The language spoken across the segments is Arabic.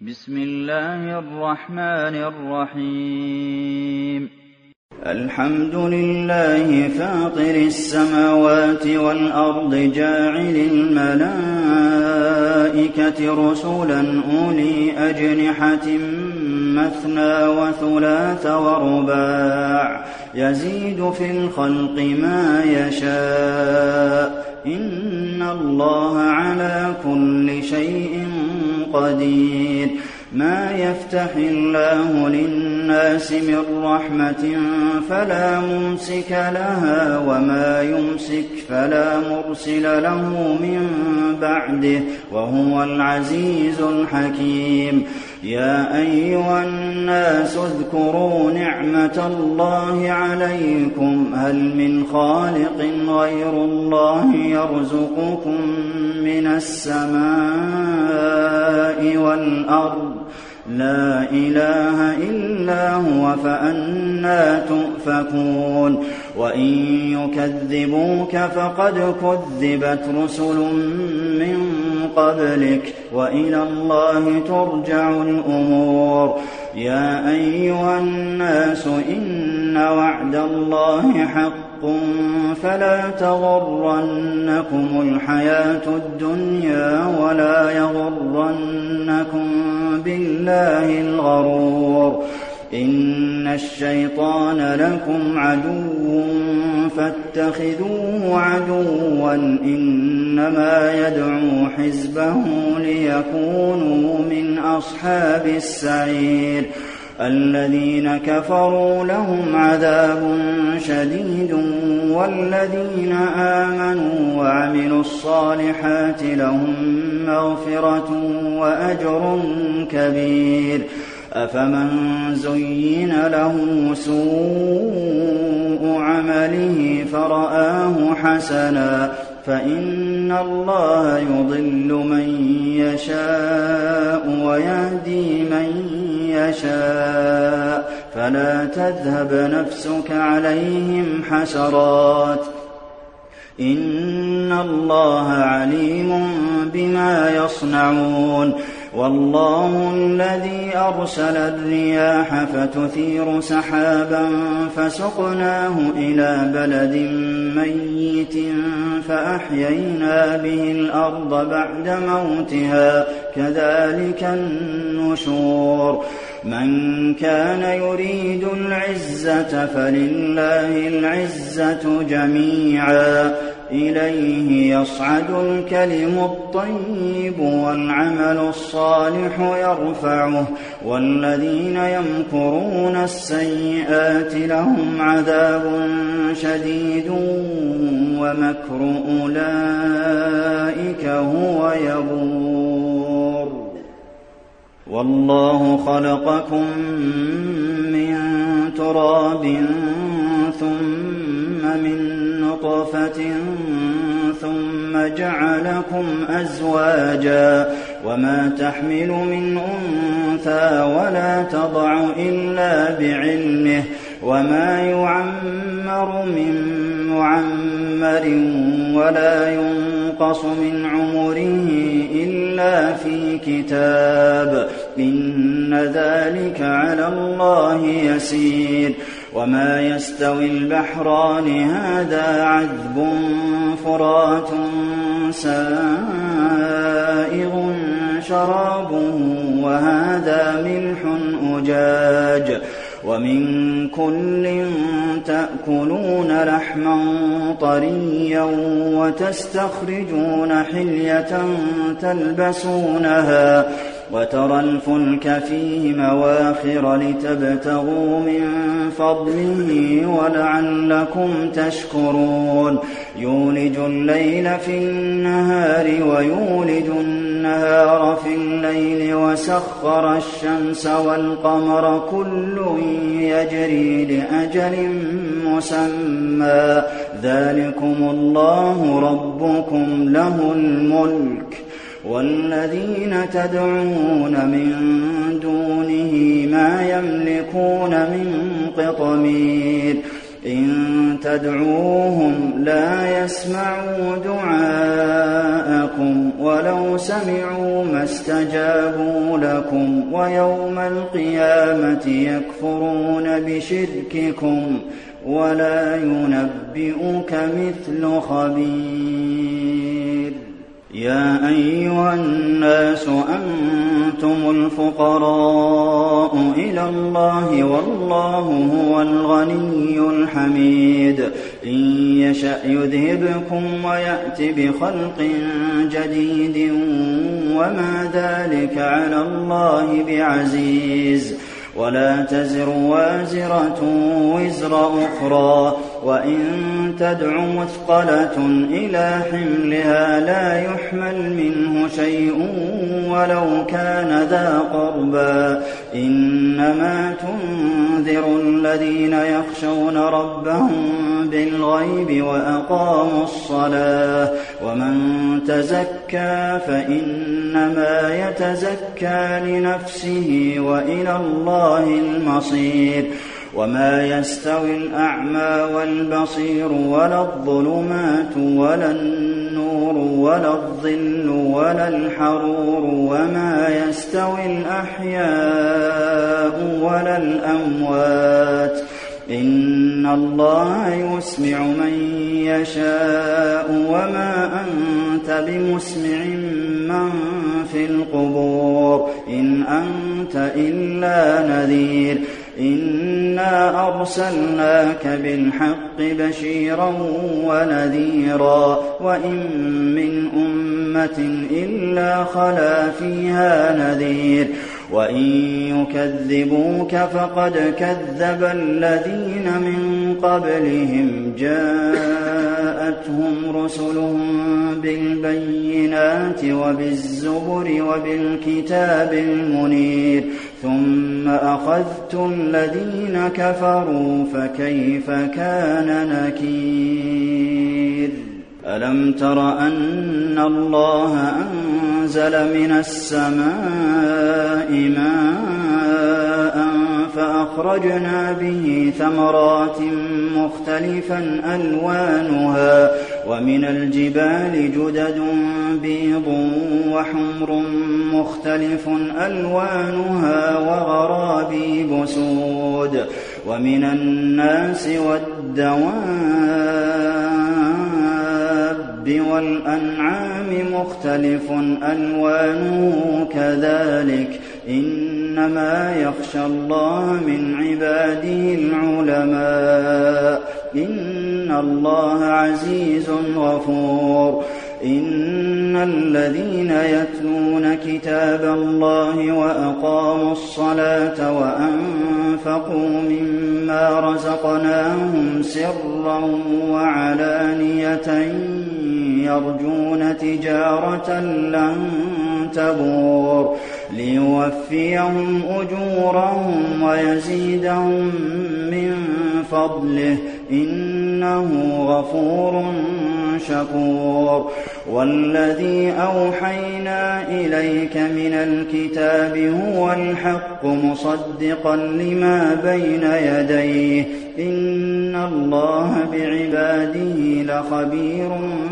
بسم الله الرحمن الرحيم الحمد لله فاطر السماوات والأرض جاعل الملائكة رسلا أولي أجنحة مثنى وثلاث ورباع يزيد في الخلق ما يشاء إن الله على كل شيء قدير ما يفتح الله للناس من رحمة فلا ممسك لها وما يمسك فلا مرسل له من بعده وهو العزيز الحكيم يا أيها الناس اذكروا نعمة الله عليكم هل من خالق غير الله يرزقكم من السماء والأرض لا إله إلا هو فأنى تؤفكون وإن يكذبوك فقد كذبت رسل من قبلك وإلى الله ترجع الأمور يا أيها الناس إن وعد الله حق فلا تغرنكم الحياة الدنيا ولا يغرنكم بالله الغرور إن الشيطان لكم عدو فاتخذوه عدوا إنما يدعو حزبه ليكونوا من أصحاب السعير الذين كفروا لهم عذاب شديد والذين آمنوا وعملوا الصالحات لهم مغفرة وأجر كبير أفمن زين له سوء عمله فرآه حسنا فإن الله يضل من يشاء ويهدي من يشاء فلا تذهب نفسك عليهم حسرات إن الله عليم بما يصنعون والله الذي أرسل الرياح فتثير سحابا فسقناه إلى بلد ميت فأحيينا به الأرض بعد موتها كذلك النشور من كان يريد العزة فلله العزة جميعا إليه يصعد الكلم الطيب والعمل الصالح يرفعه والذين يمكرون السيئات لهم عذاب شديد ومكر أولئك هو يبور والله خلقكم من تراب ثم من نطفة ثم جعلكم أزواجا وما تحمل من أنثى ولا تضع إلا بعلمه وما يعمر من معمر ولا ينقص من عمره إلا في كتاب إن ذلك على الله يسير وما يستوي البحران هذا عذب فرات سائغ شرابه وهذا ملح أجاج ومن كل تأكلون لحما طريا وتستخرجون حلية تلبسونها وترى الفلك فيه مواخر لتبتغوا من فضله ولعلكم تشكرون يولج الليل في النهار ويولج النهار في الليل وسخر الشمس والقمر كل يجري لأجل مسمى ذلكم الله ربكم له الملك والذين تدعون من دونه ما يملكون من قطمير إن تدعوهم لا يسمعوا دعاءكم وَلَوْ سَمِعُوا مَا اسْتَجَابُوا لَكُمْ وَيَوْمَ الْقِيَامَةِ يَكْفُرُونَ بِشِرْكِكُمْ وَلَا يُنَبِّئُكَ مِثْلُ خَبِيرٍ يَا أَيُّهَا النَّاسُ أَنتُمُ الْفُقَرَاءُ إِلَى اللَّهِ وَاللَّهُ هُوَ الْغَنِيُّ الْحَمِيدُ إِن يَشَأْ يُذْهِبْكُمْ وَيَأْتِ بِخَلْقٍ جَدِيدٍ وَمَا ذَلِكَ عَلَى اللَّهِ بِعَزِيزٍ وَلَا تَزِرُ وَازِرَةٌ وِزْرَ أُخْرَىٰ وَإِن تَدْعُ مُثْقَلَةٌ إِلَىٰ حِمْلِهَا لَا يُحْمَلْ مِنْهُ شَيْءٌ وَلَوْ كَانَ ذَا قُرْبَىٰ إِنَّمَا تُنذِرُ الَّذِينَ يَخْشَوْنَ رَبَّهُم بِالْغَيْبِ وَأَقَامُوا الصَّلَاةَ ۚ وَمَن تَزَكَّىٰ فَإِنَّمَا يَتَزَكَّىٰ لِنَفْسِهِ وَإِلَى اللَّهِ الْمَصِيرُ وَمَا يَسْتَوِي الْأَعْمَىٰ وَالْبَصِيرُ وَلَا الظُّلُمَاتُ وَلَا النُّورُ وَلَا الظِّلُّ وَلَا الْحَرُورُ وَمَا يَسْتَوِي الْأَحْيَاءُ وَلَا الْأَمْوَاتُ ۚ إِنَّ اللَّهَ يُسْمِعُ مَن يَشَاءُ وَمَا أَنتَ بِمُسْمِعٍ مَّن فِي الْقُبُورِ إِنْ أَنتَ إِلَّا نَذِيرٌ إِنَّا أَرْسَلْنَاكَ بِالْحَقِّ بَشِيرًا وَنَذِيرًا وَإِن مِّنْ أُمَّةٍ إِلَّا خَلَا فِيهَا نَذِيرٌ وَإِن يُكَذِّبُوكَ فَقَدْ كَذَّبَ الَّذِينَ مِن قَبْلِهِمْ جَاءَتْهُمْ رُسُلُهُم بِالْبَيِّنَاتِ وَبِالزُّبُرِ وَبِالْكِتَابِ الْمُنِيرِ ثُمَّ أَخَذْتُ الَّذِينَ كَفَرُوا فَكَيْفَ كَانَ نَكِيرِ أَلَمْ تَرَ أَنَّ اللَّهَ أَنزَلَ مِنَ السَّمَاءِ مَاءً فَأَخْرَجْنَا بِهِ ثَمَرَاتٍ مُّخْتَلِفًا أَلْوَانُهَا وَمِنَ الْجِبَالِ جُدَدٌ بِيضٌ وَحُمْرٌ مُّخْتَلِفٌ أَلْوَانُهَا وَغَرَابِيبُ سُودٌ وَمِنَ النَّاسِ وَالدَّوَابِّ وَالْأَنْعَامِ مُخْتَلِفٌ أَلْوَانُهُ كَذَٰلِكَ إِنَّمَا يَخْشَى اللَّهَ مِنْ عِبَادِهِ الْعُلَمَاءُ إِنَّ اللَّهَ عَزِيزٌ غَفُورٌ إِنَّ الَّذِينَ يَتْلُونَ كِتَابَ اللَّهِ وَأَقَامُوا الصَّلَاةَ وَأَنفَقُوا مِمَّا رَزَقْنَاهُمْ سِرًّا وَعَلَانِيَةً يَرْجُونَ تِجَارَةً لَّن تَبُورَ لِيُوَفِّيَهُمْ أُجُورَهُمْ وَيَزِيدَهُم مِّن فَضْلِهِ إِنَّهُ غَفُورٌ شَكُورٌ وَالَّذِي أَوْحَيْنَا إِلَيْكَ مِنَ الْكِتَابِ هُوَ الْحَقُّ مُصَدِّقًا لِّمَا بَيْنَ يَدَيْهِ إِنَّ اللَّهَ بِعِبَادِهِ لَخَبِيرٌ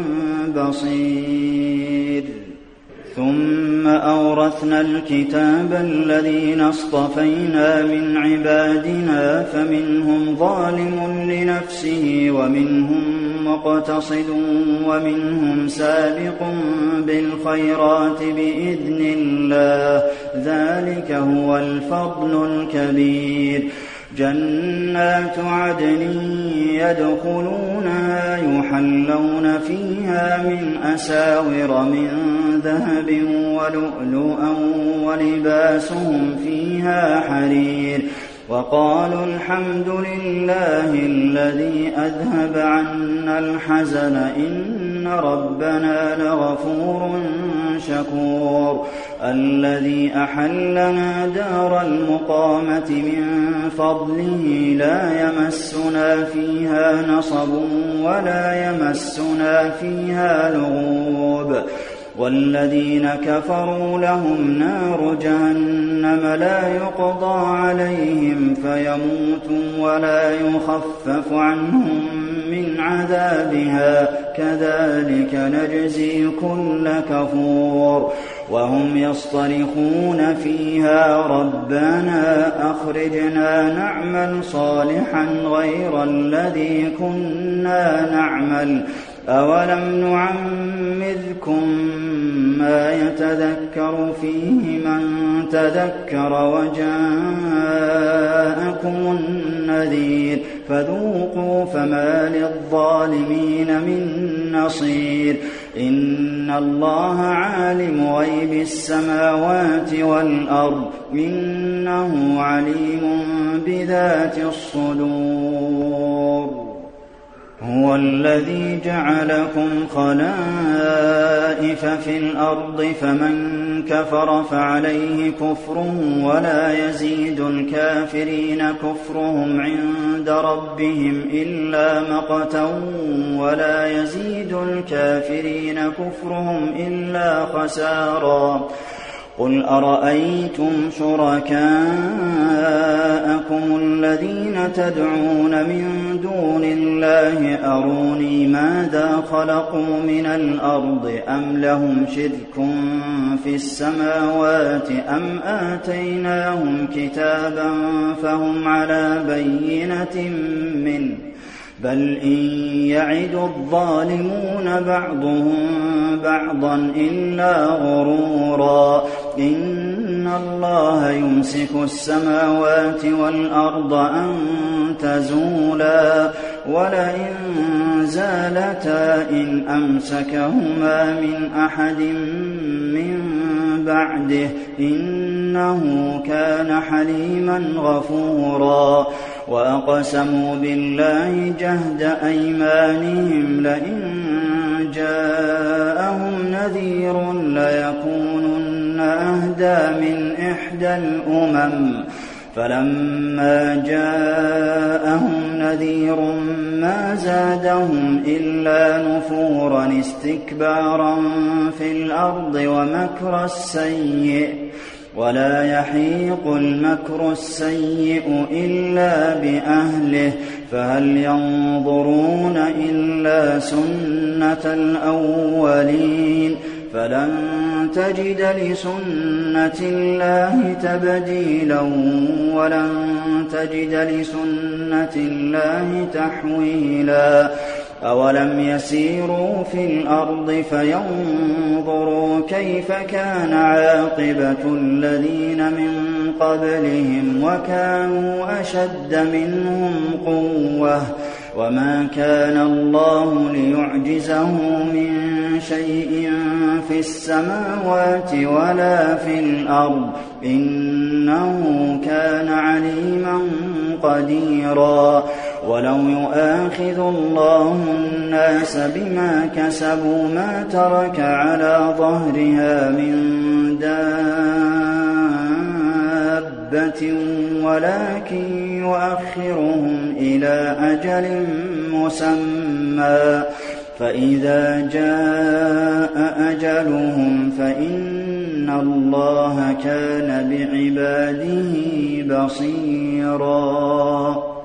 بَصِيرٌ ثُمَّ أَوْرَثْنَا الْكِتَابَ الَّذِينَ اصْطَفَيْنَا مِنْ عِبَادِنَا فَمِنْهُمْ ظَالِمٌ لِّنَفْسِهِ وَمِنْهُم مُّقْتَصِدٌ وَمِنْهُمْ سَابِقٌ بِالْخَيْرَاتِ بِإِذْنِ اللَّهِ ۚ ذَٰلِكَ هُوَ الْفَضْلُ الْكَبِيرُ جَنَّاتُ عَدْنٍ يَدْخُلُونَهَا يُحَلَّوْنَ فِيهَا مِنْ أَسَاوِرَ مِن ذَهَبٍ وَلُؤْلُؤًا وَلِبَاسُهُمْ فِيهَا حَرِيرٌ وَقَالُوا الْحَمْدُ لِلَّهِ الَّذِي أَذْهَبَ عَنَّا الْحَزَنَ إِنَّ رَبَّنَا لَغَفُورٌ شَكُورٌ الَّذِي أَحَلَّنَا دَارَ الْمُقَامَةِ مِن فَضْلِهِ لَا يَمَسُّنَا فِيهَا نَصَبٌ وَلَا يَمَسُّنَا فِيهَا لُغُوبٌ والذين كفروا لهم نار جهنم لا يقضى عليهم فيموتوا ولا يخفف عنهم من عذابها كذلك نجزي كل كفور وهم يصطرخون فيها ربنا أخرجنا نعمل صالحا غير الذي كنا نعمل أولم نعمركم ما يتذكر فيه من تذكر وجاءكم النذير فذوقوا فما للظالمين من نصير إن الله عالم غيب السماوات والأرض إنه عليم بذات الصدور هو الذي جعلكم خلائف في الأرض فمن كفر فعليه كفره ولا يزيد الكافرين كفرهم عند ربهم إلا مقتا ولا يزيد الكافرين كفرهم إلا خسارا قل أرأيتم شركاءكم الذين تدعون من دون الله أروني ماذا خلقوا من الأرض أم لهم شرك في السماوات أم آتيناهم كتابا فهم على بينة منه بل إن يعد الظالمون بعضهم بعضا إلا غرورا إن الله يمسك السماوات والأرض أن تزولا ولئن زالتا إن أمسكهما من أحد من بعده إنه كان حليما غفورا وأقسموا بالله جهد أيمانهم لئن جاءهم نذير ليكونن أهدى من إحدى الأمم فلما جاءهم نذير ما زادهم إلا نفورا استكبارا في الأرض ومكر السيئ ولا يحيق المكر السيئ إلا بأهله فهل ينظرون إلا سنة الأولين فلن تجد لسنة الله تبديلا ولن تجد لسنة الله تحويلا أولم يسيروا في الأرض فينظروا كيف كان عاقبة الذين من قبلهم وكانوا أشد منهم قوة وما كان الله ليعجزه من شيء في السماوات ولا في الأرض إنه كان عليما قديرا ولو يؤاخذ الله الناس بما كسبوا ما ترك على ظهرها من دابة ولكن يؤخرهم إلى أجل مسمى فإذا جاء أجلهم فإن الله كان بعباده بصيرا